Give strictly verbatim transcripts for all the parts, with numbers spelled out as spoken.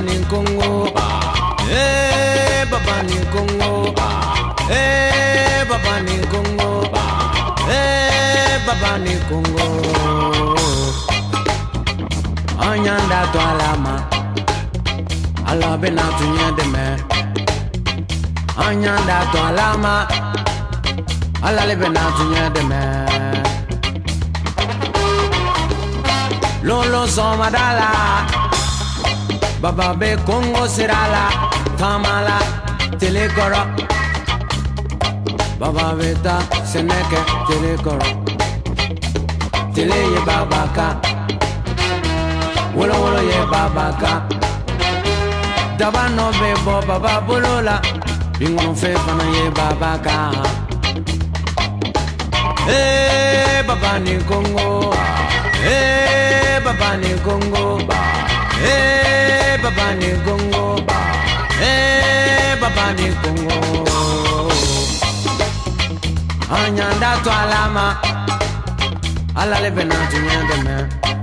ni Congo, eh baba ni Congo, eh baba ni Congo, eh baba ni Congo. Anyanda to alama, Allah bena tunya deme. Anyanda to alama, Allah le bena tunya deme. Lolo somadala, baba be Congo sirala, tamala telekoro, baba beta seneke telekoro, tele ye babaka, wolo wolo ye babaka, daba no be bo baba bolola, bingon fe fana ye babaka. Eh baba ni Congo. Eh baba ni Congo, eh baba ni Congo, eh baba ni Congo. Anyanda to alama, ala le benatu nyandeme.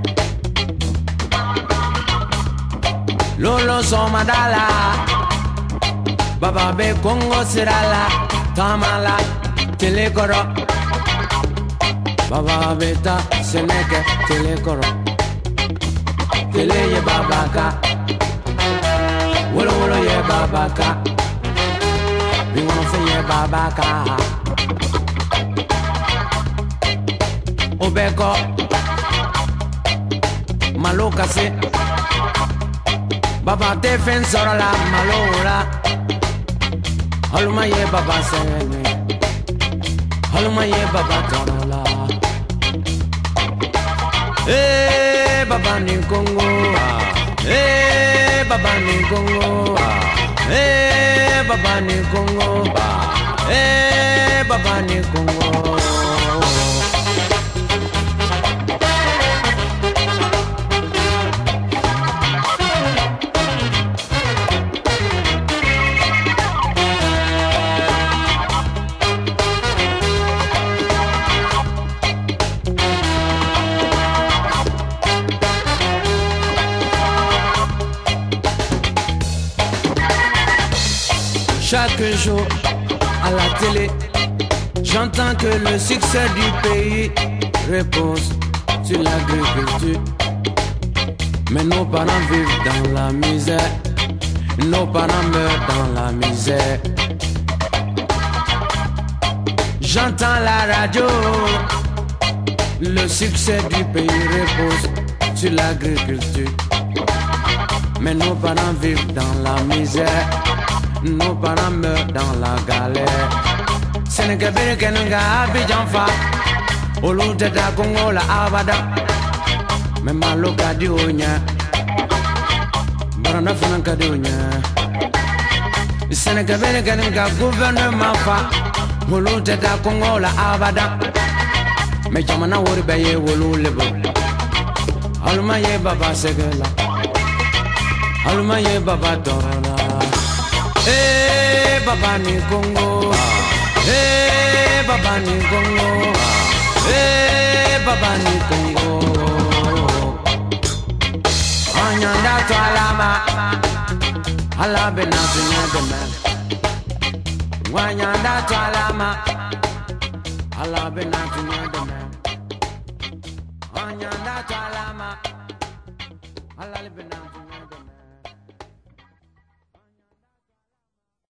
Lolo somadala, baba be Congo sirala, tamala telekoro. Baba beta seneke telekoro, tele ye babaka, wolo wolo ye babaka, bingon fe ye babaka. Obeko, maloka se, baba te fen sorola malora, haluma ye baba sene, haluma ye baba torola. Eh baba ni Congo, eh baba ni Congo, eh baba ni Congo, eh baba ni Congo. Chaque jour à la télé, j'entends que le succès du pays repose sur l'agriculture. Mais nos parents vivent dans la misère, nos parents meurent dans la misère. J'entends la radio, le succès du pays repose sur l'agriculture. Mais nos parents vivent dans la misère, nos parents meurent dans la galère. Sénégal Kenanga Abidjan fa, Olu Teta Congo la Abada, mais Maloka di Onya, Barana Fananka di Onya. Sénégal Kenanga gouvernement fa, Olu Teta Congo la Abada, mais Jamana Wori Baye Wolu Lebo, Aluma ye Baba Segela, Aluma ye Baba Torala. Eh baba ni Congo, eh baba ni Congo, eh baba ni Congo. Anyanda to alama, ala benatu nyademe. Anyanda to alama, ala benatu nyademe. Anyanda to alama, ala benatu.